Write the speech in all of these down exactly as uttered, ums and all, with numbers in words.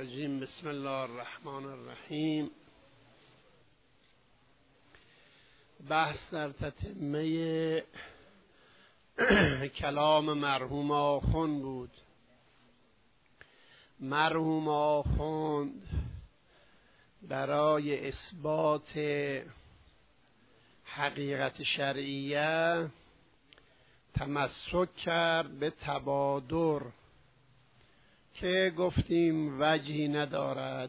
الرجیم. بسم الله الرحمن الرحیم. بحث در تتمه کلام مرحوم آخوند بود. مرحوم آخوند برای اثبات حقیقت شرعیه تمسک کرد به تبادر که گفتیم وجهی ندارد.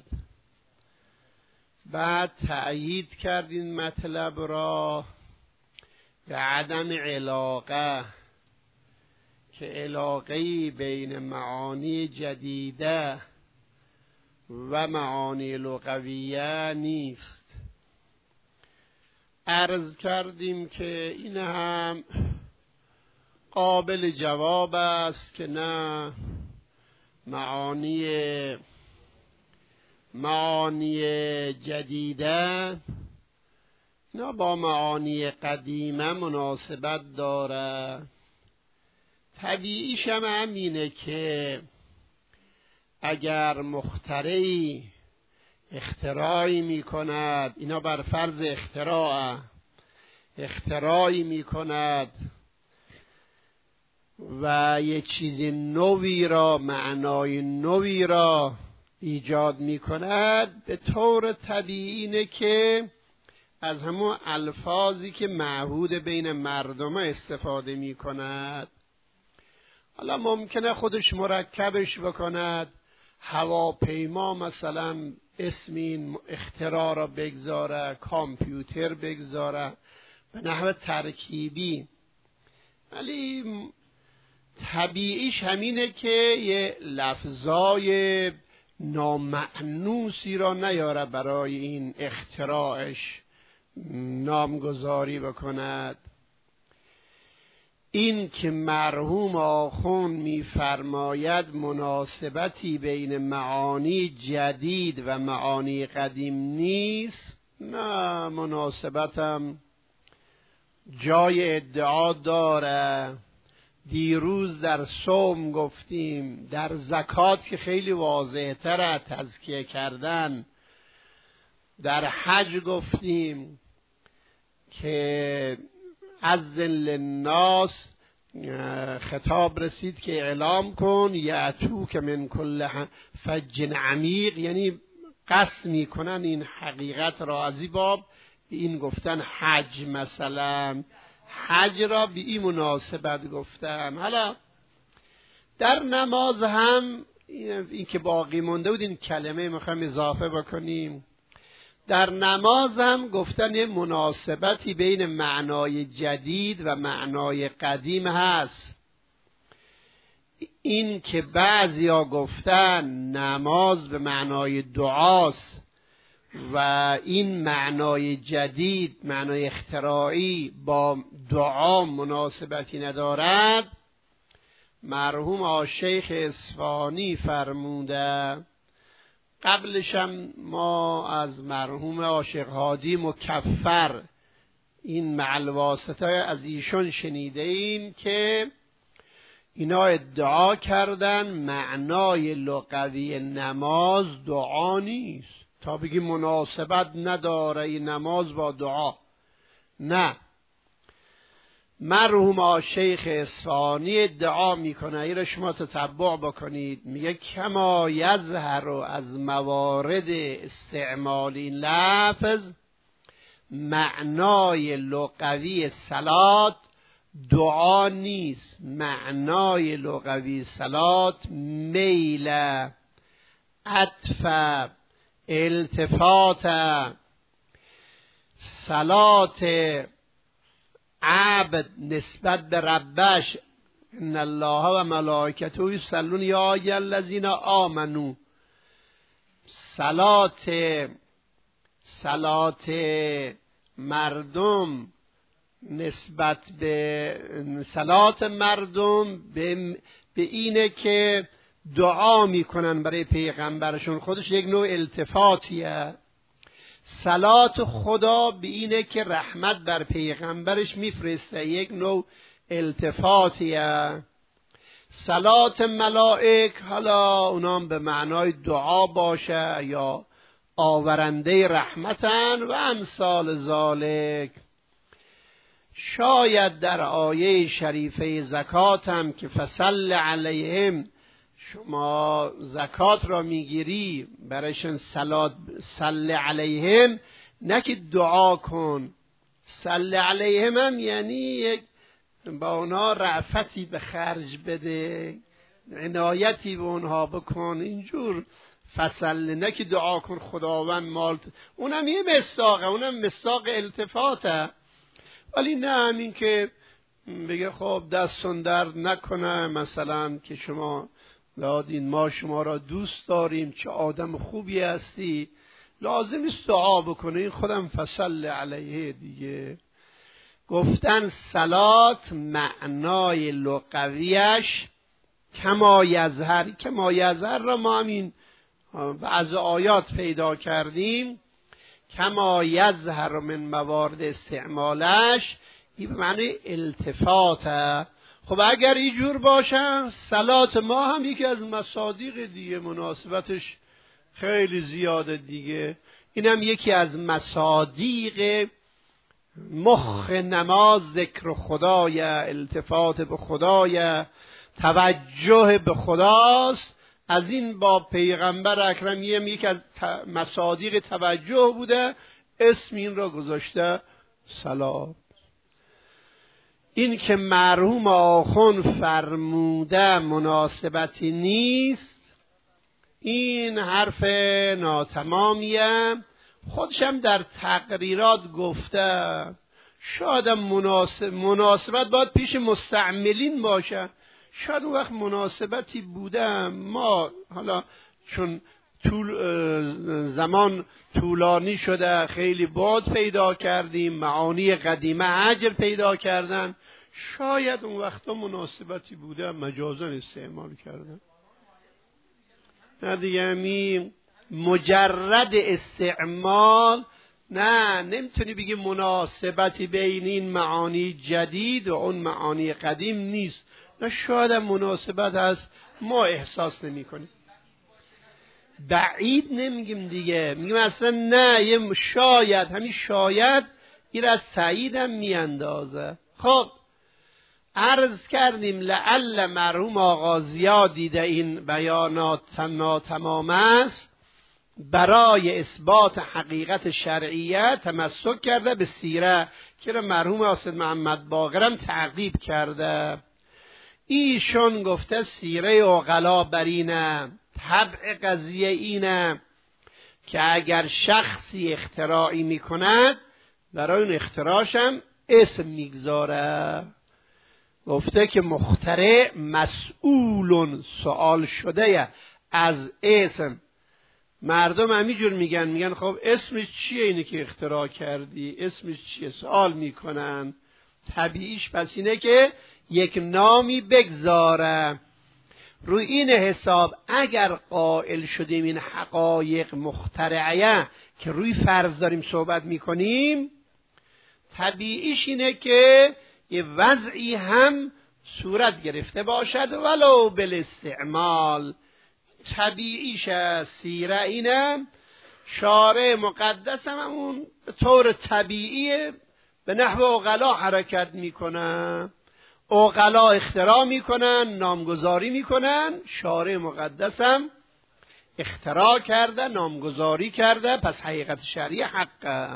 بعد تأیید کرد این مطلب را به عدم علاقه، که علاقه‌ای بین معانی جدیده و معانی لغویه نیست. عرض کردیم که این هم قابل جواب است که نه، معانی معانی جدیده نه با معانی قدیمه مناسبت داره. طبیعیش هم همینه که اگر مخترعی اختراعی می کند، اینا بر فرض اختراع اختراعی می کند و یه چیز نوی را، معنای نوی را ایجاد می کند، به طور طبیعی اینه که از همون الفاظی که معهود بین مردم استفاده می کند. حالا ممکنه خودش مرکبش بکند، هواپیما مثلا اسم این اختراع را بگذاره، کامپیوتر بگذاره، به نحو ترکیبی، ولی طبیعیش همینه که یه لفظای نامعنوسی را نیاره برای این اختراعش نامگذاری بکند. این که مرحوم آخوند می‌فرماید مناسبتی بین معانی جدید و معانی قدیم نیست، نه، مناسبتم جای ادعا داره. دیروز در صوم گفتیم، در زکات که خیلی واضح تره تزکیه کردن، در حج گفتیم که عزل للناس خطاب رسید که اعلام کن یأتوک من کل فج عمیق، یعنی قصد میکنن این حقیقت را از این باب این گفتن حج، مثلا حج را به این مناسبت گفتن. حالا در نماز هم این که باقی مونده بود، این کلمه میخوایم اضافه بکنیم، در نماز هم گفتن مناسبتی بین معنای جدید و معنای قدیم هست. این که بعضیا گفتن نماز به معنای دعاست و این معنای جدید، معنای اختراعی، با دعا مناسبتی ندارد، مرحوم آشیخ اصفهانی فرموده. قبلش هم ما از مرحوم عاشق هادی مکفر این معلواسطه از ایشون شنیده ایم که اینا ادعا کردن معنای لغوی نماز دعا نیست. تا بگی مناسبت نداره این نماز با دعا، نه. مرحوم آشیخ اصفهانی ادعا میکنه، این را شما تتبع بکنید، میگه کما یظهر از موارد استعمال این لفظ، معنای لغوی صلات دعا نیست. معنای لغوی صلات میل، عطف، التفات. صلات عبد نسبت به ربش، ان الله و ملائکته یصلون یا ایها الذین آمنو. صلات صلات مردم نسبت به صلات مردم به, به اینه که دعا میکنن برای پیغمبرشون، خودش یک نوع التفاتیه. صلات خدا به اینه که رحمت بر پیغمبرش میفرسته، یک نوع التفاتیه. صلات ملائک حالا اونام به معنای دعا باشه یا آورنده رحمتن و امثال ذالک. شاید در آیه شریفه زکات هم که فصل علیهم، شما زکات را میگیری برایشان صلات صل علیهم، نه که دعا کن. صل علیهم هم یعنی یک با اونها رأفتی به خرج بده، عنایتی به اونها بکن، اینجور فصل، نه که دعا کن خداوند مال. اونم یه مصداقه، اونم مصداق التفاته، ولی نه همین که بگه خب دستون درد نکنه، مثلا که شما دادین ما شما را دوست داریم، چه آدم خوبی هستی، لازم است دعا بکنه، این خودم فصل علیه دیگه. گفتن صلات معنای لغویش کما یظهر، کما یظهر را ما همین بعض آیات پیدا کردیم، کما یظهر من موارد استعمالش، این به معنی التفاته. خب اگر اینجور باشه صلات ما هم یکی از مصادیق دیگه، مناسبتش خیلی زیاده دیگه، اینم یکی از مصادیق مخ نماز ذکر خدای، التفات به خدای، توجه به خداست. از این با پیغمبر اکرم یکی از مصادیق توجه بوده، اسم این را گذاشته صلات. این که مرحوم آخوند فرموده مناسبتی نیست، این حرف ناتمامیه. خودشم در تقریرات گفته شاید مناسب مناسبت باید پیش مستعملین باشه، شاید اون وقت مناسبتی بوده، ما حالا چون طول زمان طولانی شده خیلی بعد پیدا کردیم، معانی قدیمه عجل پیدا کردن، شاید اون وقتا مناسبتی بوده مجازا استعمال کردن. نه دیگه همین مجرد استعمال نه، نمیتونی بگی مناسبتی بین این معانی جدید و اون معانی قدیم نیست، نه شاید مناسبت هست ما احساس نمی کنیم. بعید نمیگیم دیگه، میگیم اصلا نه، یه شاید، همین شاید این از سعید هم میاندازه. خب عرض کردیم لعل مرحوم آغازیا دیده این بیانات ناتمام است، برای اثبات حقیقت شرعیه تمسک کرده به سیره که مرحوم حافظ محمد باقرم تعقیب کرده. ایشون گفته سیره عقلا بر اینه، طبع قضیه اینه که اگر شخصی اختراعی میکند برای اون اختراعشم اسم میگذاره. گفته که مخترع مسئول سوال شده از اسم. مردم همینجور میگن، میگن خب اسمش چیه اینی که اختراع کردی، اسمش چیه، سوال میکنن. طبیعیش پس اینه که یک نامی بگذاره. روی این حساب اگر قائل شدیم این حقایق مخترعه که روی فرض داریم صحبت میکنیم، طبیعیش اینه که یه وضعی هم صورت گرفته باشد ولو بالاستعمال. طبیعیش سیره اینه، شارع مقدس هم اون به طور طبیعی به نحو عقلا حرکت میکنن، عقلا اختراع میکنن، نامگذاری میکنن، شارع مقدس هم اختراع کرده، نامگذاری کرده، پس حقیقت شرعی حقه.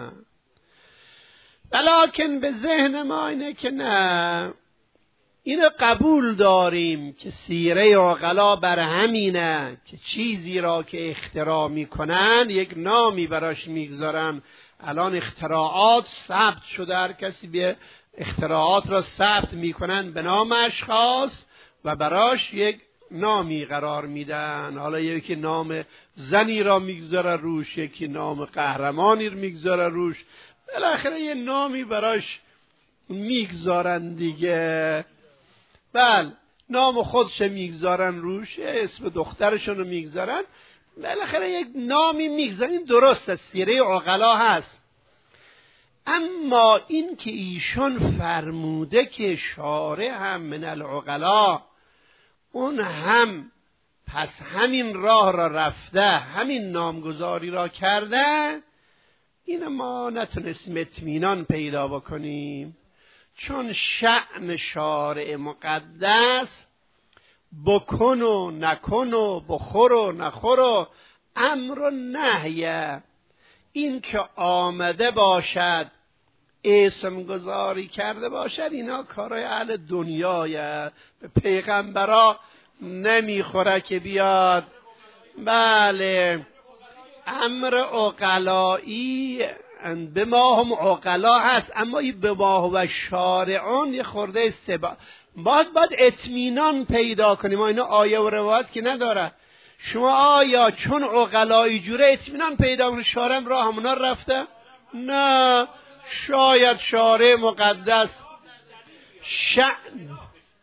بلکن به ذهن ما اینه که نه، اینو قبول داریم که سیره عقلا بر همینه که چیزی را که اختراع میکنن یک نامی براش میگذارن. الان اختراعات ثبت شده، هر کسی به اختراعات را ثبت میکنن به نام اشخاص و براش یک نامی قرار میدن. حالا یکی نام زنی را میگذاره روش، یکی نام قهرمانی را میگذاره روش، بالاخره یه نامی براش میگذارن دیگه. بله، نام خودش میگذارن روش، اسم دخترشون رو میگذارن، بالاخره یک نامی میگذارن. درست است، سیره عقلا هست. اما این که ایشون فرموده که شارع هم من العقلا اون هم پس همین راه را رفته، همین نامگذاری را کرده، این ما نتونستیم اطمینان پیدا بکنیم، چون شأن شارع مقدس بکن و نکن و بخور و نخور و امر و نهیه، این که آمده باشد اسم گذاری کرده باشد، اینا کارای اهل دنیایه، به پیغمبرا نمیخوره که بیاد. بله امر عقلایی به ما هم عقلا هست، اما این به ما و شارعون یه خورده استبا باید باید اطمینان پیدا کنیم. ما اینا آیه و روایت که نداره. شما آیا چون عقلایی جوره اطمینان پیدا کنید شارع راه همونا رفته؟ نه، شاید شارع مقدس شأن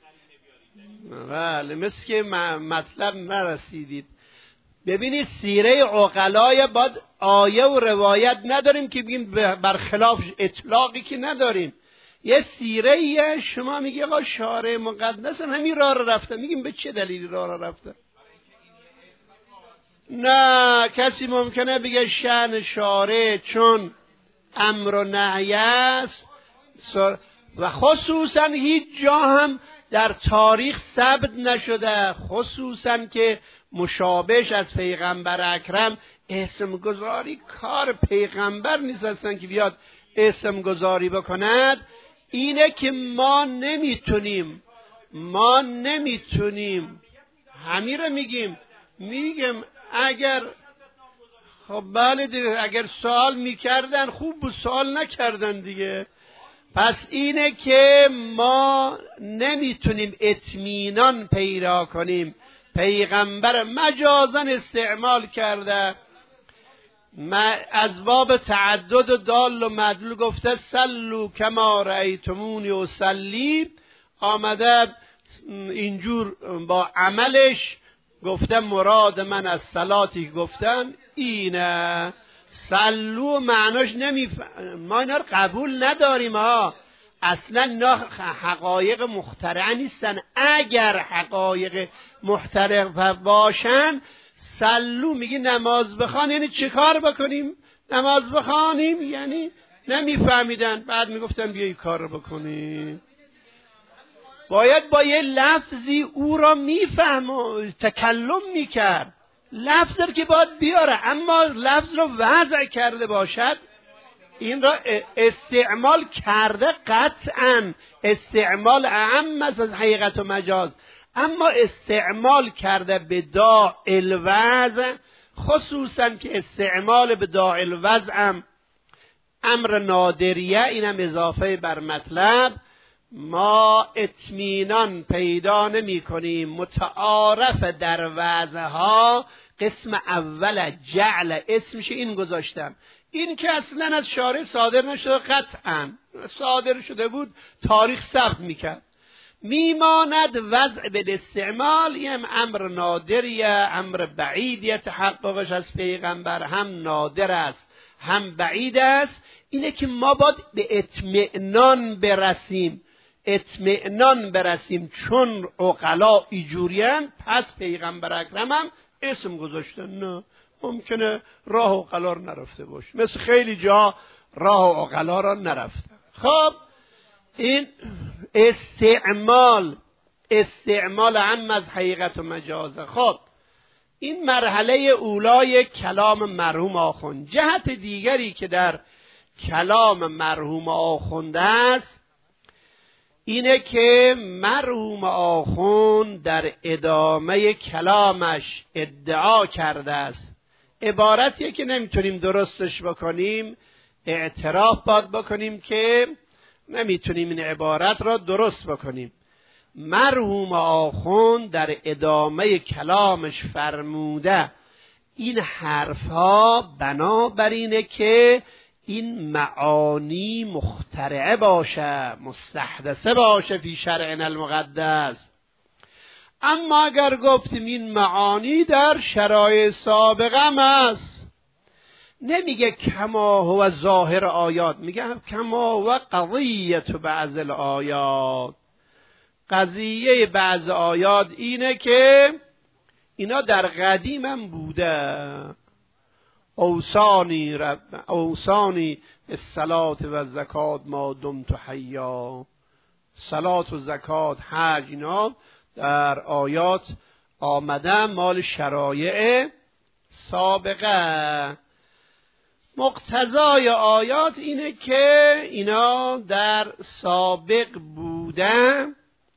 بله مثل که مطلب نرسیدید. ببینید سیره عقلای باید آیه و روایت نداریم که بگیم برخلاف اطلاقی که نداریم. یه سیره شما میگه آقا شارع مقدس همین راه رو رفته، میگیم به چه دلیلی راه رو رفته؟ نه، کسی ممکنه بگه شأن شارع چون امر و نهی است و خصوصا هیچ جا هم در تاریخ ثبت نشده، خصوصا که مشابهش از پیغمبر اکرم اسم گذاری کار پیغمبر نیست هستن که بیاد اسم گذاری بکند. اینه که ما نمیتونیم ما نمیتونیم همین رو میگیم میگم اگر خب بله دیگه، اگر سوال میکردن خوب بود، سوال نکردن دیگه. پس اینه که ما نمیتونیم اطمینان پیدا کنیم. پیغمبر مجازا استعمال کرده، از باب تعدد و دال و مدلول گفته سلو کما رأیتمونی و سلی، آمده اینجور با عملش گفته مراد من از صلاتی گفتن اینه. سلو معناش نمیفهم، ما اینا رو قبول نداریم ها، اصلا اینا حقایق مخترع نیستن. اگر حقایق مخترع باشن سلو میگی نماز بخوان یعنی چه کار بکنیم؟ نماز بخوانیم یعنی نمیفهمیدن، بعد میگفتن بیا این کار رو بکنیم. باید با یه لفظی او را میفهم و تکلم میکرد، لفظ در که باید بیاره، اما لفظ رو وضع کرده باشد این را استعمال کرده قطعا، استعمال اعم از حقیقت و مجاز، اما استعمال کرده به داع الوضع، خصوصا که استعمال به داع الوضع هم امر نادریه، اینم اضافه بر مطلب. ما اطمینان پیدا نمی کنیم. متعارف در وضعها قسم اول جعل اسمش این گذاشتم، این که اصلا از شارع صادر نشده، قطعا صادر شده بود تاریخ ثبت میکرد. میماند وضع به استعمال، این امر نادریه، امر بعیدیه، تحققش از پیغمبر هم نادر است هم بعید است. اینه که ما باید به اطمینان برسیم، اطمینان برسیم چون عقلا ایجورین پس پیغمبر اکرم هم اسم گذاشتن. نه، ممکنه راه عقلا رو نرفته باشه، مثل خیلی جا راه عقلا رو نرفته. خب این استعمال استعمال هم از حقیقت و مجازه. خب این مرحله اولای کلام مرحوم آخوند. جهت دیگری که در کلام مرحوم آخوند است اینه که مرحوم آخوند در ادامه کلامش ادعا کرده است، عبارتیه که نمیتونیم درستش بکنیم، اعتراف باید بکنیم که نمیتونیم این عبارت را درست بکنیم. مرحوم آخوند در ادامه کلامش فرموده این حرفها بنابراینه که این معانی مخترعه باشه، مستحدثه باشه فی شرعنا المقدس. اما اگر گفتیم این معانی در شرایع سابقه هم است، نمیگه کما هو ظاهر آیات، میگه کما هو قضیت بعض الآیات. قضیه بعض آیات اینه که اینا در قدیم هم بوده. اوصانی رب اوصانی الصلاة و زکات ما دمت حیا. صلات و زکات، حج، اینا در آیات آمدن مال شرایع سابقه. مقتضای آیات اینه که اینا در سابق بودن.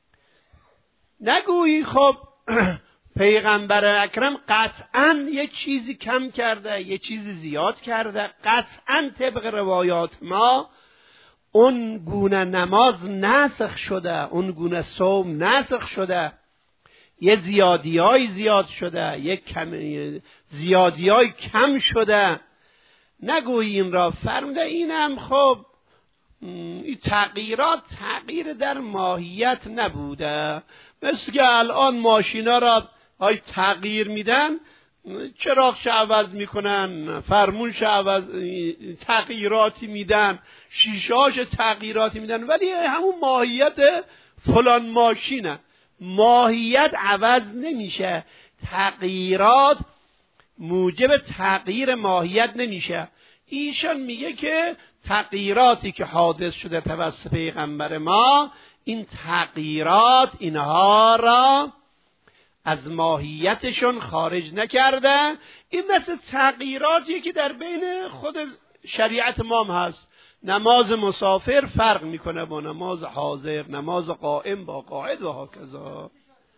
نگویی خب پیغمبر اکرم قطعاً یه چیزی کم کرده یه چیزی زیاد کرده. قطعاً طبق روایات ما اون گونه نماز نسخ شده، اون گونه صوم نسخ شده، یه زیادی های زیاد شده، یه کم زیادی های کم شده. نگویی این را فرموده. اینم خب این تغییرات تغییر در ماهیت نبوده. مثل که الان ماشینا را های تغییر میدن، چراغش عوض میکنن، فرمونش عوض تغییراتی میدن، شیشهاش تغییراتی میدن، ولی همون ماهیت فلان ماشینه. ماهیت عوض نمیشه، تغییرات موجب تغییر ماهیت نمیشه. ایشان میگه که تغییراتی که حادث شده توسط پیغمبر ما، این تغییرات اینها را از ماهیتشون خارج نکرده. این مثل تغییراتی که در بین خود شریعت ما هم هست. نماز مسافر فرق میکنه با نماز حاضر، نماز قائم با قاعد و هکذا.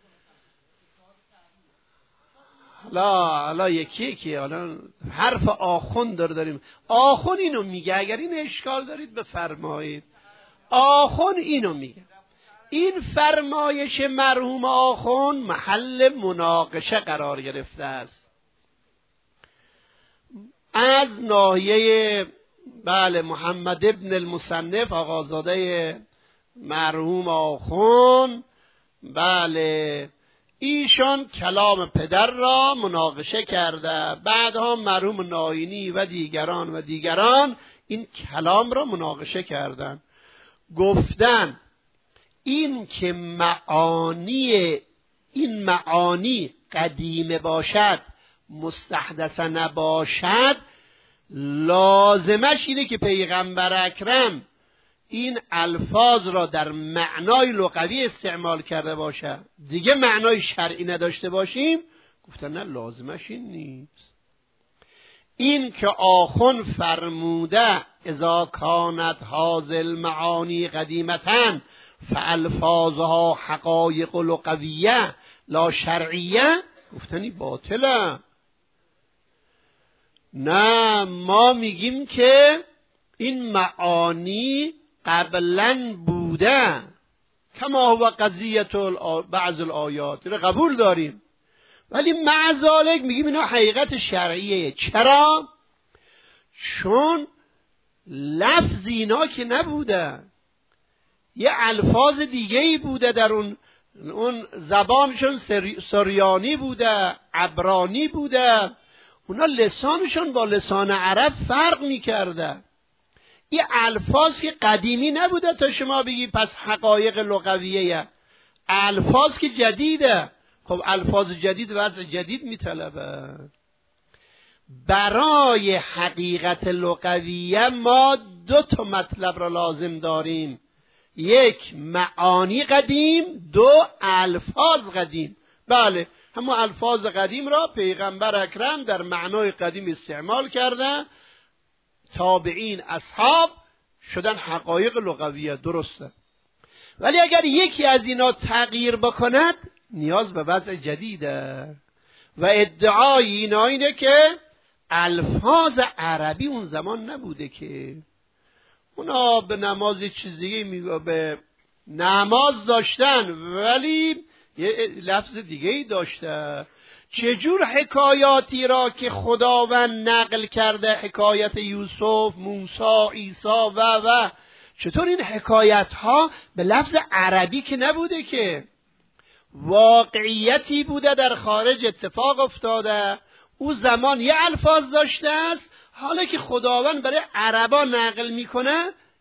حالا حالا یکی یکی حالا حرف آخوند داره داریم. آخوند اینو میگه. اگر این اشکال دارید بفرمایید. آخوند اینو میگه. این فرمایش مرحوم آخوند محل مناقشه قرار گرفته است. از ناحیه بله محمد ابن المصنف آقازاده مرحوم آخوند، بله ایشان کلام پدر را مناقشه کرده. بعدها مرحوم ناینی و دیگران و دیگران این کلام را مناقشه کردن. گفتن این که معانی این معانی قدیمه باشد، مستحدثه نباشد، لازمش اینه که پیغمبر اکرم این الفاظ را در معنای لغوی استعمال کرده باشه، دیگه معنای شرعی نداشته باشیم. گفتن نه، لازمش این نیست. این که آخون فرموده اذا کانت هذه المعانی قدیمتن فالفاظها حقایق لغویه لا شرعیه، گفتنی باطله. نه، ما میگیم که این معانی قبلا بوده، کما هو قضیه بعض الآیات، رو قبول داریم، ولی مع ذالک میگیم اینا حقیقت شرعیه. چرا؟ چون لفظ اینا که نبوده، یه الفاظ دیگه ای بوده در اون اون زبانشون، سریانی بوده، عبرانی بوده، اونا لسانشون با لسان عرب فرق میکرده. این الفاظ که قدیمی نبوده تا شما بگی پس حقایق لغویه. الفاظ که جدیده. خب الفاظ جدید وضع جدید میطلبه. برای حقیقت لغویه ما دو تا مطلب را لازم داریم: یک معانی قدیم، دو الفاظ قدیم. بله، همون الفاظ قدیم را پیغمبر اکرم در معنای قدیم استعمال کرده، تابعین اصحاب شدن حقایق لغویه، درسته. ولی اگر یکی از اینا تغییر بکند نیاز به وضع جدیده. و ادعای اینا اینه که الفاظ عربی اون زمان نبوده، که اونا به نماز چیز دیگه میگه، به نماز داشتن ولی یه لفظ دیگه ای داشته. چجور حکایاتی را که خداوند نقل کرده، حکایت یوسف، موسی، عیسی و و چطور این حکایت ها به لفظ عربی که نبوده، که واقعیتی بوده در خارج اتفاق افتاده، او زمان یه الفاظ داشته است، حالا که خداوند برای عربا نقل میکنه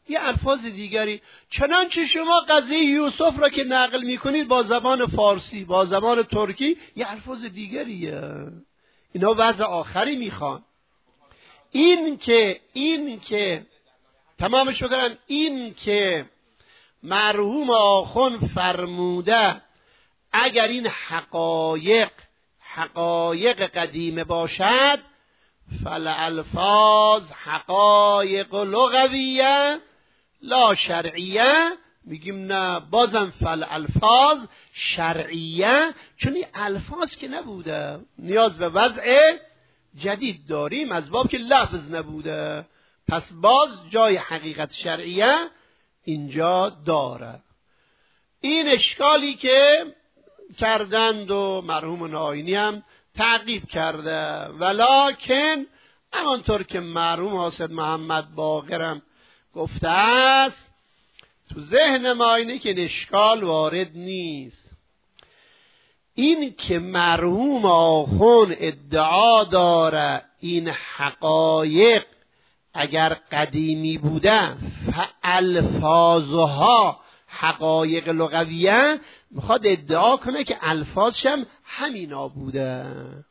یه الفاظ دیگری. چنانچه شما قضیه یوسف را که نقل میکنید با زبان فارسی، با زبان ترکی، یه الفاظ دیگریه. اینا وضع آخری میخوان. این که این که تمامش بکنم، این که مرحوم آخوند فرموده اگر این حقایق حقایق قدیمه باشد، فالالفاظ حقایق لغویه لا شرعیه، میگیم نه، بازم فالالفاظ شرعیه، چون این الفاظ که نبوده، نیاز به وضع جدید داریم، از باب که لفظ نبوده، پس باز جای حقیقت شرعیه اینجا داره. این اشکالی که کردند و مرحوم ناینی هم تعقیب کرده، ولکن همانطور که مرحوم حاسد محمد باقرم گفته است، تو ذهن ما اینه که اشکال وارد نیست. این که مرحوم آخوند ادعا داره این حقایق اگر قدیمی بوده فالفاظها حقایق لغویه، میخواد ادعا کنه که الفاظش هم همینا بوده،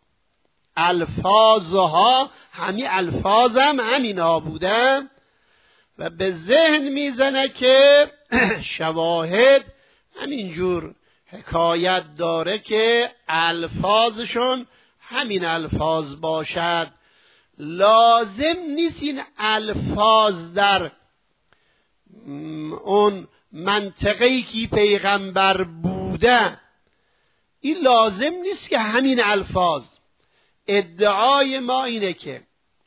الفاظها همین الفاظم همینا بوده، و به ذهن میزنه که شواهد همینجور حکایت داره که الفاظشون همین الفاظ باشد. لازم نیست این الفاظ در اون منطقه‌ای که پیغمبر بوده، این لازم نیست که همین الفاظ. ادعای ما اینه که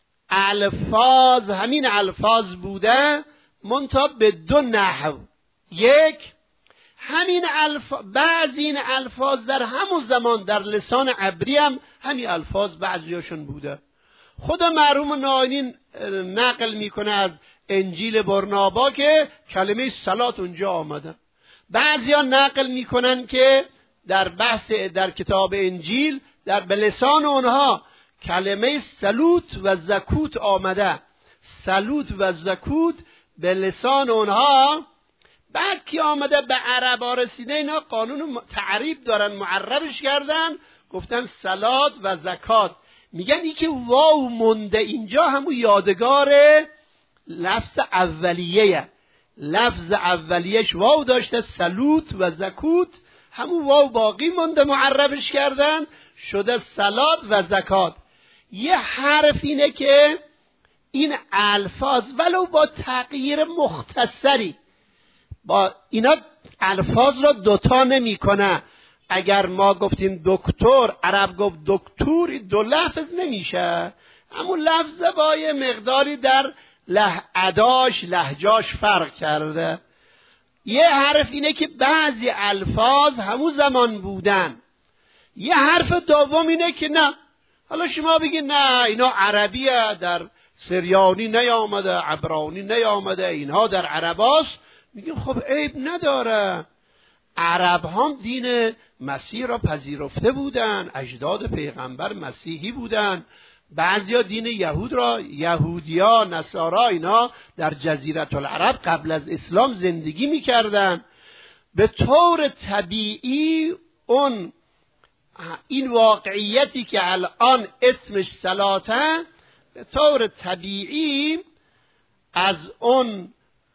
الفاظ همین الفاظ بوده، منتها به دو نحو. یک، همین الفاظ، بعضی این الفاظ در همون زمان در لسان عبری هم همین الفاظ بعضیاشون بوده. خود مرحوم ناینی نقل میکنه از انجیل برنابا که کلمه صلات اونجا آمده. بعضیا نقل میکنن که در بحث در کتاب انجیل در بلسان اونها کلمه سلوت و زکوت آمده. سلوت و زکوت به لسان اونها، بعد که آمده به عربا رسیده، اینا قانون تعریف دارن، معربش کردن، گفتن سلات و زکات. میگن ای که واو مونده اینجا همون یادگار لفظ اولیه، لفظ اولیهش واو داشته، سلوت و زکوت، همون واو باقی مونده، معربش کردن شده سلات و زکات. یه حرف اینه که این الفاظ ولو با تغییر مختصری، با اینا الفاظ را دوتا نمی کنه. اگر ما گفتیم دکتر، عرب گفت دکتور، دو لفظ نمیشه، همون لفظ با یه مقداری در له اداش لهجاش فرق کرده. یه حرف اینه که بعضی الفاظ همون زمان بودن. یه حرف دوم اینه که نه، حالا شما بگید نه اینا عربیه، در سریانی نیامده، عبرانی نیامده، اینها در عرباست. میگیم خب عیب نداره، عرب هم دین مسیح را پذیرفته بودن، اجداد پیغمبر مسیحی بودن. بعضیا دین یهود را، یهودیا، نصارا، اینا در جزیره العرب قبل از اسلام زندگی میکردن. به طور طبیعی اون این واقعیتی که الان اسمش صلاته، به طور طبیعی از اون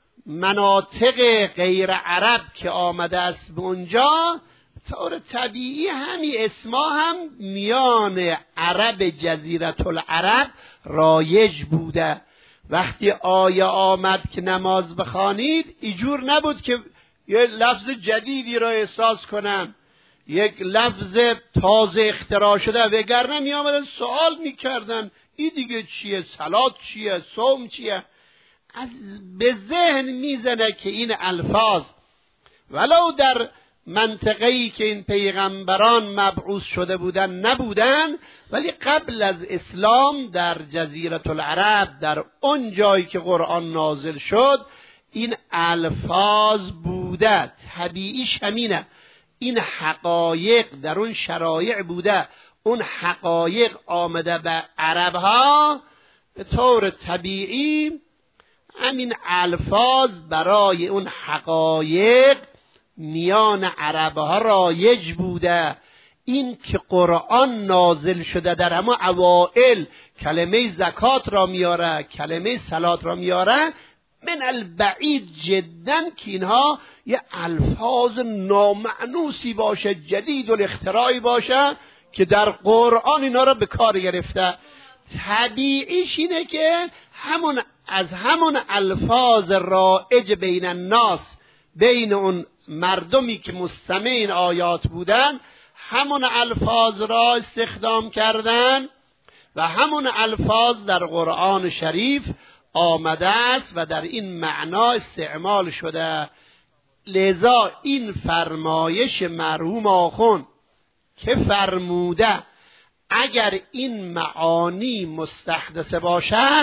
مناطق غیر عرب که آمده است به اونجا، طور طبیعی همین اسما هم میان عرب جزیره العرب رایج بوده. وقتی آیه آمد که نماز بخوانید، اینجور نبود که یه لفظ جدیدی را احساس کنن، یک لفظ تازه اختراع شده، وگرنه می آمدن سوال میکردن این دیگه چیه، صلات چیه، صوم چیه. از به ذهن میزنه که این الفاظ ولو در منطقه‌ای که این پیغمبران مبعوث شده بودن نبودن، ولی قبل از اسلام در جزیره العرب، در اون جایی که قرآن نازل شد، این الفاظ بوده. طبیعیش همینه، این حقایق در اون شرایع بوده، اون حقایق آمده به عربها، به طور طبیعی همین الفاظ برای اون حقایق میان عربها رایج بوده. این که قرآن نازل شده در همه اوائل کلمه زکات را میاره، کلمه صلات را میاره، من البعید جدا که اینها یه الفاظ نامعنوسی باشه، جدید الاختراعی باشه که در قرآن اینا را به کار گرفته. طبیعیش اینه که همون از همون الفاظ رایج بین الناس، بین اون مردمی که مستمع این آیات بودن، همون الفاظ را استخدام کردن و همون الفاظ در قرآن شریف آمده است و در این معنا استعمال شده. لذا این فرمایش مرحوم آخوند که فرموده اگر این معانی مستحدثه باشد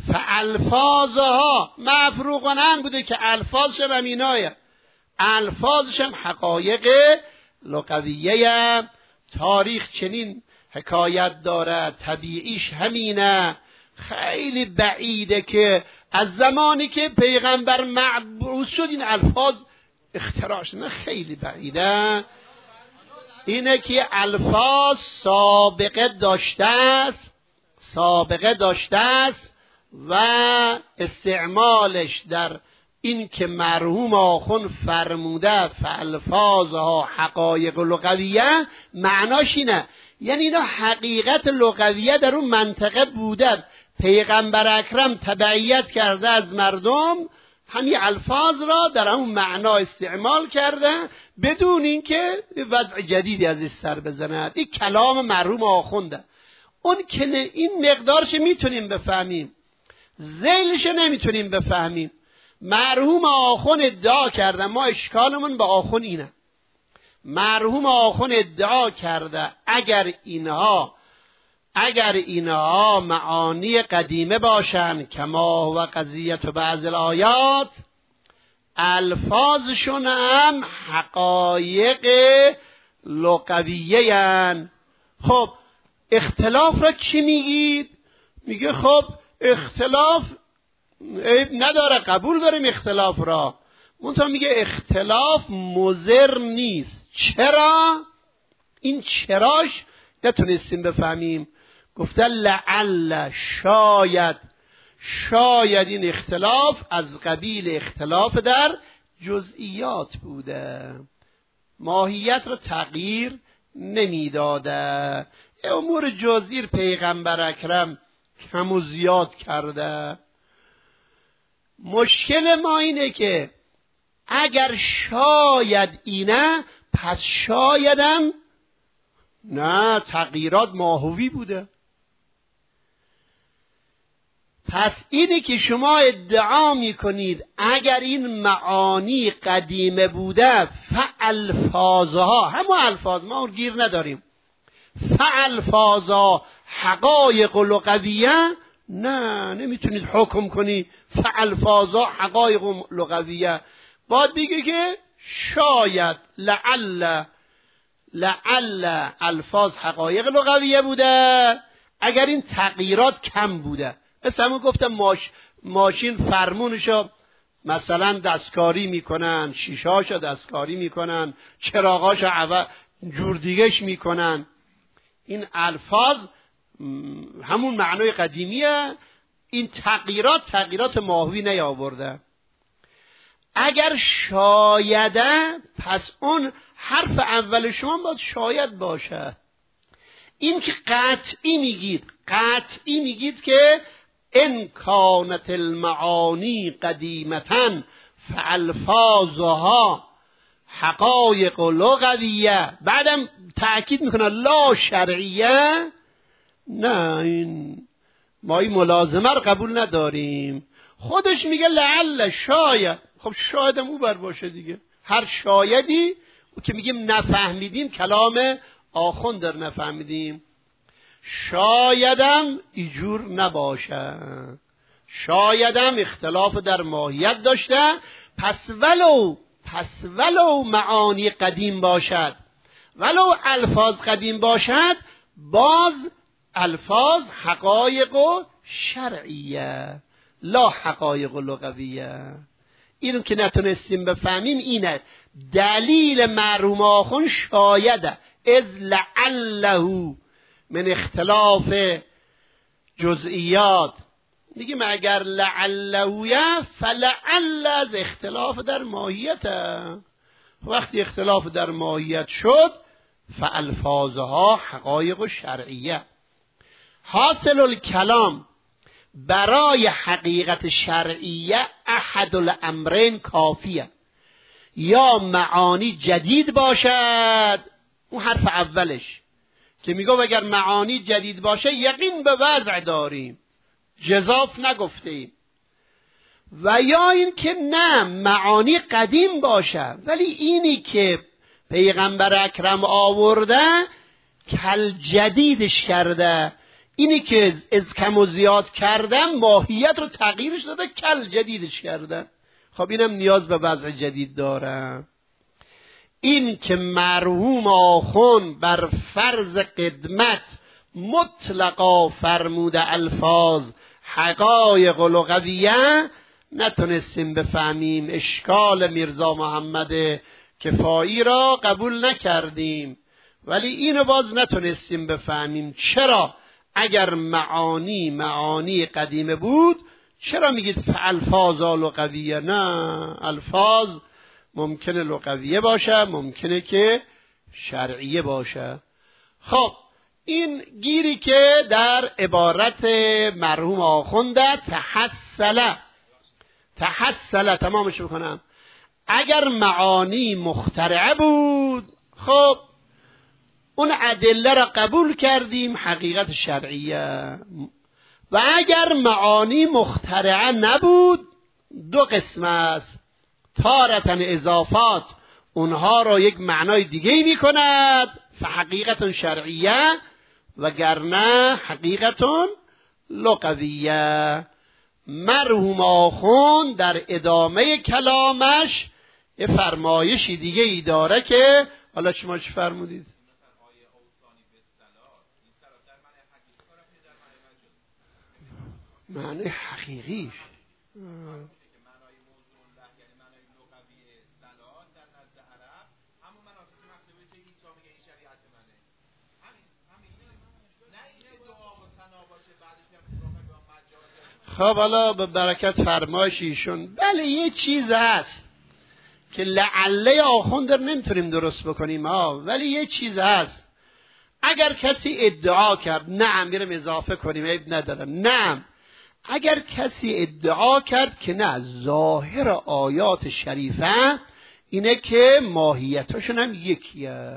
فالفاظها مفروغانن بوده، که الفاظش هم اینایه، الفاظش هم حقایق لغویه. تاریخ چنین حکایت داره، طبیعیش همینه. خیلی بعیده که از زمانی که پیغمبر مبعوث شد این الفاظ اختراع شد، نه خیلی بعیده. اینه که الفاظ سابقه داشته است، سابقه داشته است و استعمالش در این که مرحوم آخوند فرموده فالفاظها حقایق لغویه، معناش اینه یعنی اینا حقیقت لغویه در اون منطقه بوده، پیغمبر اکرم تبعیت کرده از مردم، همین الفاظ را در اون معنا استعمال کرده بدون اینکه وضع جدیدی ازش سر بزند. این کلام مرحوم آخونده. اون که این مقدارش میتونیم بفهمیم، ذیلش نمیتونیم بفهمیم. مرحوم آخوند ادعا کرده، ما اشکالمون با آخوند اینه، مرحوم آخوند ادعا کرده اگر اینها اگر اینها معانی قدیمه باشن کما و قضیت و بعض الآیات، الفاظشون هم حقایق لغویه هن. خب اختلاف را چی میگید؟ میگه خب اختلاف عیب نداره، قبول داریم اختلاف را، منتها میگه اختلاف مضر نیست. چرا؟ این چراش نتونستیم بفهمیم. گفته لعل، شاید شاید این اختلاف از قبیل اختلاف در جزئیات بوده، ماهیت رو تغییر نمیداده، امور جزئی پیغمبر اکرم کم و زیاد کرده. مشکل ما اینه که اگر شاید اینه، پس شایدم نه تغییرات ماهوی بوده. پس اینی که شما ادعا میکنید اگر این معانی قدیمه بوده فالفاظها، همون الفاظ ما گیر نداریم، فالفاظها حقایق لغویه، نه نمیتونید حکم کنی فالفاظها حقایق لغویه. باید بگی که شاید لعل لعل الفاظ حقایق لغویه بوده اگر این تغییرات کم بوده. مثلا همون گفتم ماش... ماشین فرمونشو مثلا دستکاری میکنن، شیشهاشو دستکاری میکنن، چراغاشو عوض جور دیگهش میکنن، این الفاظ همون معنای قدیمیه. این تغییرات تغییرات ماهوی نیاورده. اگر شایده، پس اون حرف اول شما باید شاید باشد. این که قطعی میگید، قطعی میگید که ان کانت المعانی قدیمتاً فالفاظها حقایق لغویه، بعدم تأکید میکنه لا شرعیه، نه این ما این ملازمه رو قبول نداریم. خودش میگه لعل، شاید. خب شایدم او بر باشه دیگه، هر شایدی که میگیم نفهمیدیم کلام آخوند در نفهمیدیم، شایدم ایجور نباشه، شایدم اختلاف در ماهیت داشته. پس ولو پس ولو معانی قدیم باشد، ولو الفاظ قدیم باشد، باز الفاظ حقایق و شرعیه. لا حقایق لغویه. اینو که نتونستیم بفهمیم اینه. دلیل مرحوم آخوند شایده از لعله من اختلاف جزئیات. میگیم اگر لعله فلعل از اختلاف در ماهیت. وقتی اختلاف در ماهیت شد فالفاظها حقایق شرعیه. حاصل الکلام برای حقیقت شرعیه احد الامرین کافیه. یا معانی جدید باشد، اون حرف اولش که میگه اگر معانی جدید باشه یقین به وضع داریم، جزاف نگفته ایم. و یا این که نه معانی قدیم باشه ولی اینی که پیغمبر اکرم آورده کل جدیدش کرده، اینی که از کم و زیاد کردن ماهیت رو تغییرش داده کل جدیدش کرده. خب اینم نیاز به وضع جدید داره. این که مرحوم آخوند بر فرض قدمت مطلقا فرموده الفاظ حقایق لغویه نتونستیم بفهمیم. اشکال میرزا محمد کفایی را قبول نکردیم ولی اینو باز نتونستیم بفهمیم. چرا اگر معانی معانی قدیمه بود چرا میگید الفاظ لغویه؟ نه، الفاظ ممکنه لغویه باشه، ممکنه که شرعیه باشه. خب این گیری که در عبارت مرحوم آخونده تحصله تحصله تمامش بکنم. اگر معانی مخترعه بود خب اون ادله را قبول کردیم حقیقت شرعیه، و اگر معانی مخترعه نبود دو قسم است. تارتن اضافات اونها را یک معنای دیگه می کند فحقیقت شرعیه، وگرنه حقیقت لغویه. مرحوم آخوند در ادامه کلامش یه فرمایشی دیگه ای داره که حالا شما چی فرمودید؟ معنی حقیقیش خب حالا به برکت فرمایش ایشون. بله یه چیز هست که لعله آخوند رو نمیتونیم درست بکنیم ها، ولی یه چیز هست اگر کسی ادعا کرد، نعم میرم اضافه کنیم عیب ندارم، نعم اگر کسی ادعا کرد که نه ظاهر آیات شریفه اینه که ماهیتاشون هم یکیه.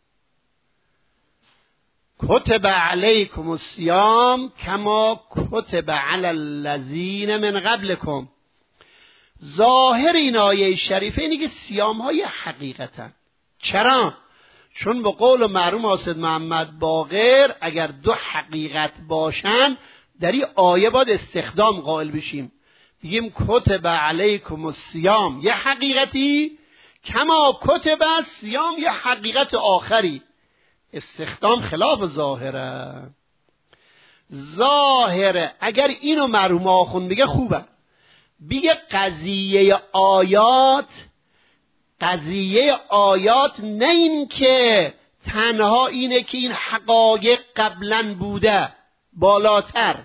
کتب علیکم الصیام کما کتب علی الذین من قبلکم. ظاهر این آیه شریفه اینه که صیام های حقیقتا. چرا؟ چون به قول مرحوم حاسد محمد باقر اگر دو حقیقت باشن در این آیه باید استخدام قائل بشیم، بگیم کتب علیکم الصیام یه حقیقتی، کما کتب الصیام یه حقیقت آخری. استخدام خلاف ظاهره. ظاهره اگر اینو مرحوم آخوند بگه خوبه، بگه قضیه آیات قضیه آیات نه این که تنها اینه که این حقایق قبلا بوده، بالاتر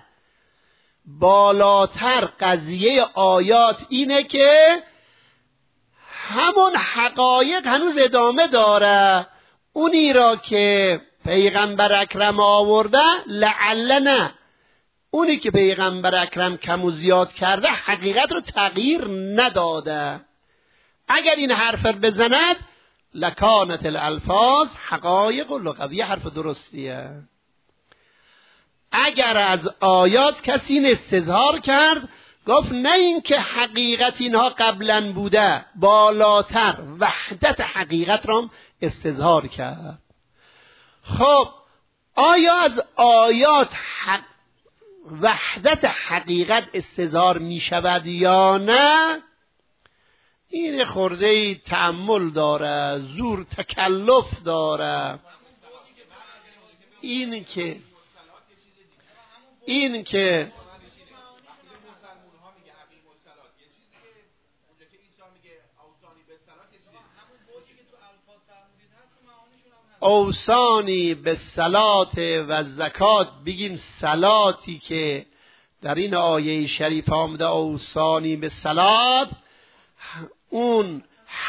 بالاتر قضیه آیات اینه که همون حقایق هنوز ادامه داره. اونی را که پیغمبر اکرم آورده لعل نه، اونی که پیغمبر اکرم کم و زیاد کرده حقیقت رو تغییر نداده. اگر این حرف بزند لکانت الالفاظ حقایق و لغویه، حرف درستیه. اگر از آیات کسی این استظهار کرد گفت نه این که حقیقت اینها قبلا بوده، بالاتر وحدت حقیقت را استظهار کرد. خب آیا از آیات حق وحدت حقیقت استظهار می شود یا نه؟ این خورده تأمل داره، زور تکلف داره. این که این که اوصانی به صلات و زکات، بگیم صلاتی که در این آیه شریف آمده اوصانی به صلات، اون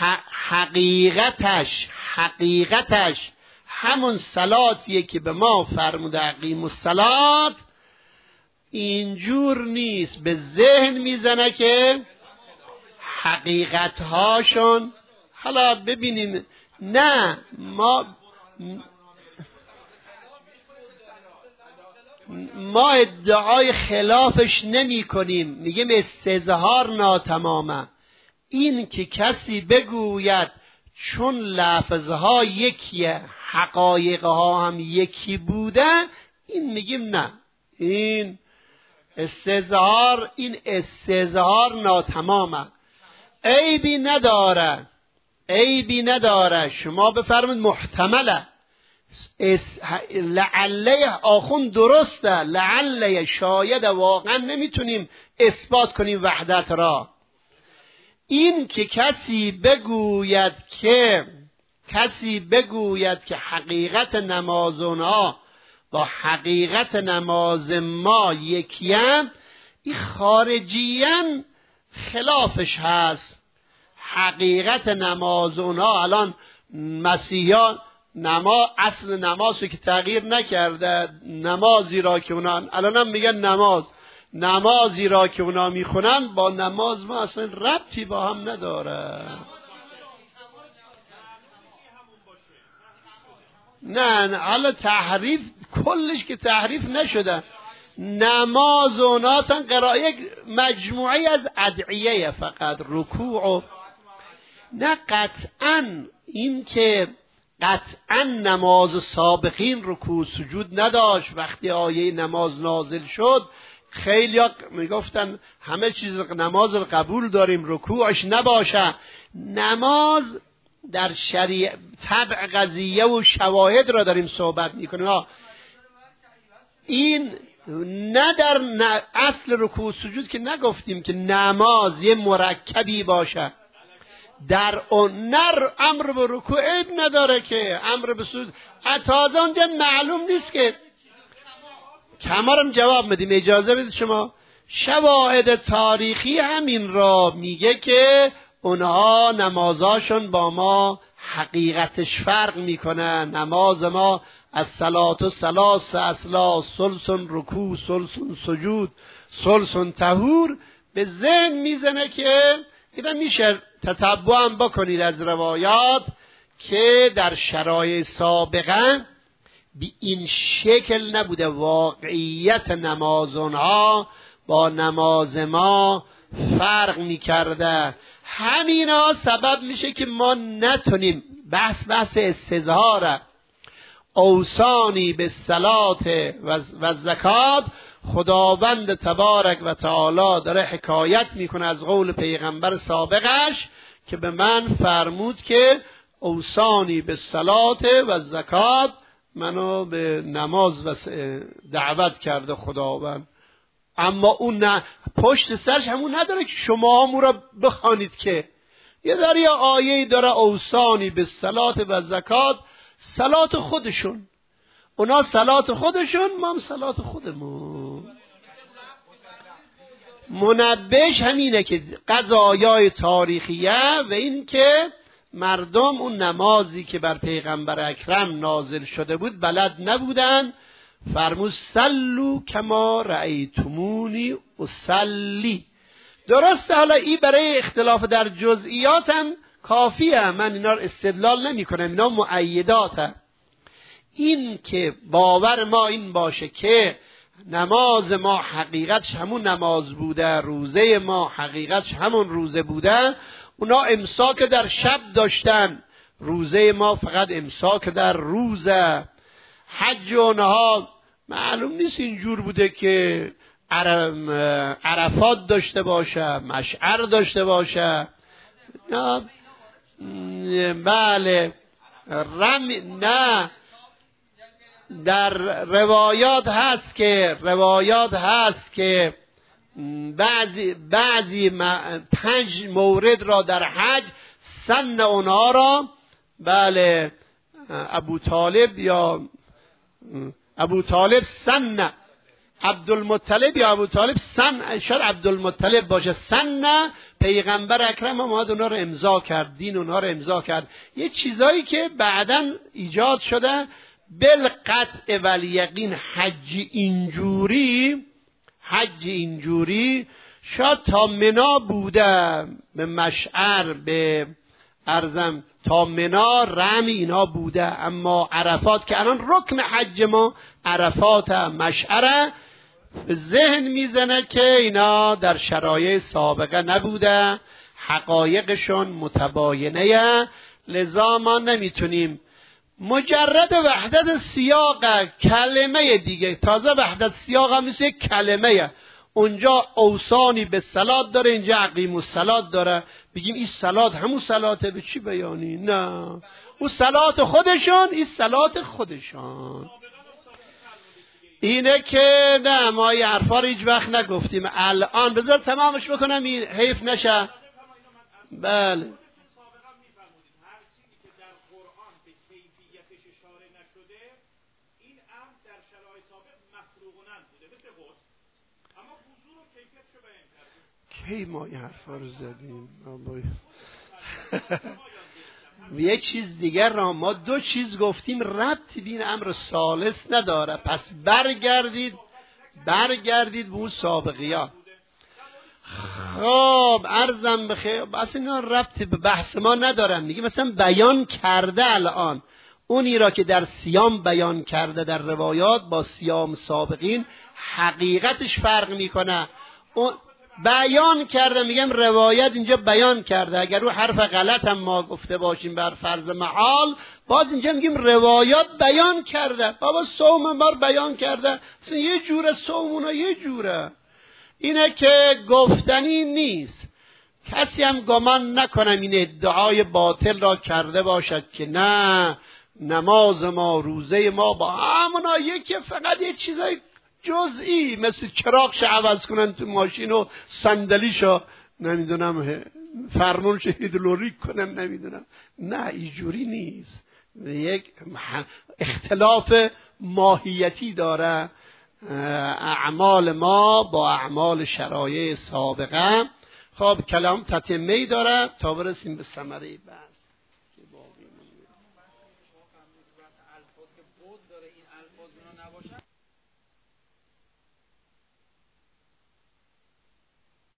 حقیقتش حقیقتش همون صلاتیه که به ما فرموده اقیموا الصلات. اینجور نیست به ذهن میزنه که حقیقتهاشون، حالا ببینیم، نه ما ما ادعای خلافش نمی کنیم، میگیم استظهار ناتمامه. این که کسی بگوید چون لفظها یکیه حقایقها هم یکی بوده، این میگیم نه، این استظهار این استظهار ناتمامه، عیبی نداره عیبی نداره. شما بفرمایید محتمله، لعله آخوند درسته، لعله شاید واقعا نمیتونیم اثبات کنیم وحدت را. این که کسی بگوید که کسی بگوید که حقیقت نماز اونها با حقیقت نماز ما یکیه، این خارجیاً خلافش هست. حقیقت نماز اونها، الان مسیحیان نماز اصل نماز رو که تغییر نکرده، نمازی را که اونا الان هم میگن نماز نمازی را که اونا میخونن با نماز ما اصلا ربطی با هم نداره. نه نه حالا تحریف کلش که تحریف نشده، نماز اونا اصلا قرائه یک مجموعه از ادعیه، فقط رکوع و نه قطعاً این که قطعاً نماز سابقین رکوع سجود نداشت. وقتی آیه نماز نازل شد خیلی ها میگفتن همه چیز نماز رو قبول داریم، رکوعش نباشه. نماز در شریعت طبع قضیه و شواهد را داریم صحبت میکنیم، این نه در اصل رکوع سجود که نگفتیم که نماز یه مرکبی باشه. در اون نر امر به رکوع عیب نداره که امر به سجود، تازه اونجا معلوم نیست که کمارم جواب میدیم. اجازه بدید شما، شواهد تاریخی همین را میگه که اونها نمازاشون با ما حقیقتش فرق میکنه. نماز ما از صلات و سلاس اصلا سلسن رکوع سلسن سجود سلسن طهور به ذهن میزنه که اینا میشه تتبع هم بکنید از روایات که در شرایط سابقه بی این شکل نبوده. واقعیت نماز اونها با نماز ما فرق میکرده. همینا سبب میشه که ما نتونیم بحث بحث استظهاره. اوصانی به صلات و زکات، خداوند تبارک و تعالی داره حکایت میکنه از قول پیغمبر سابقش که به من فرمود که اوصانی به صلات و زکات، منو به نماز و دعوت کرده خداوند. اما اون نه پشت سرش همون نداره که شما همون را بخوانید، که یه داره یه آیه داره اوصانی به صلات و زکات، صلات خودشون، اونا صلات خودشون، ما هم صلات خودمون. منبهش همینه که قضایای تاریخیه و این که مردم اون نمازی که بر پیغمبر اکرم نازل شده بود بلد نبودن. فرمود صلوا کما رأیتمونی اصلی. درسته حالا این برای اختلاف در جزئیات هم کافیه، من اینا رو استدلال نمی کنم، اینا مؤیداته. این که باور ما این باشه که نماز ما حقیقتش همون نماز بوده، روزه ما حقیقتش همون روزه بوده. اونا امساک در شب داشتن، روزه ما فقط امساک در روزه. حج اونها معلوم نیست اینجور بوده که عرفات داشته باشه، مشعر داشته باشه. بله رم نه در روایات هست که روایات هست که بعضی بعضی پنج مورد را در حج سن اونها را بله ابو طالب یا ابو طالب سن عبدالمطلب یا ابو طالب سن، شاید عبدالمطلب باشه، سن پیغمبر اکرم اومد اونا رو امضا کرد، دین اونا رو امضا کرد. یه چیزایی که بعداً ایجاد شده بالقطع والیقین. حج اینجوری حج اینجوری شاید تا منا بوده، به مشعر به ارزم تا منا رمی اینا بوده، اما عرفات که الان رکن حج ما عرفات مشعره، ذهن میزنه که اینا در شرایط سابقه نبوده، حقایقشون متباینه، لذا ما نمیتونیم مجرد وحدت سیاق کلمه دیگه، تازه وحدت سیاق هم مثل کلمه، اونجا اوسانی به صلات داره، اینجا اقیم الصلات داره، بگیم این صلات همون صلاته، به چی بیانی؟ نه، اون صلات خودشون، این صلات خودشون. اینه که نه، ما این حرفا رو هیچ وقت نگفتیم. الان بذار تمامش بکنم این حیف نشه. بله کی ما این حرفا رو زدیم؟ یه چیز دیگر را ما دو چیز گفتیم ربطی به این امر ثالث نداره، پس برگردید برگردید به اون سابقیات. خب عرضم بخیر، اصلا اینا ربطی به بحث ما ندارن دیگه. مثلا بیان کرده الان اونی را که در صیام بیان کرده در روایات با صیام سابقین حقیقتش فرق میکنه. اون بیان کرده، میگم روایت اینجا بیان کرده، اگر رو حرف غلط هم ما گفته باشیم بر فرض محال، باز اینجا میگیم روایات بیان کرده. بابا صوم ما بیان کرده، اصلا یه جوره صومونا یه جوره. اینه که گفتنی نیست. کسی هم گمان نکنم این ادعای باطل را کرده باشد که نه نماز ما روزه ما با همونا یکی، فقط یه چیزای جزئی مثل چراغش عوض کنن تو ماشین و صندلیشو نمیدونم فرمونش هیدرولیک کنن، نمیدونم. نه اینجوری نیست، یک اختلاف ماهیتی داره اعمال ما با اعمال شرایع سابقه. خب کلام تتمه‌ای داره تا برسیم به ثمره بحث.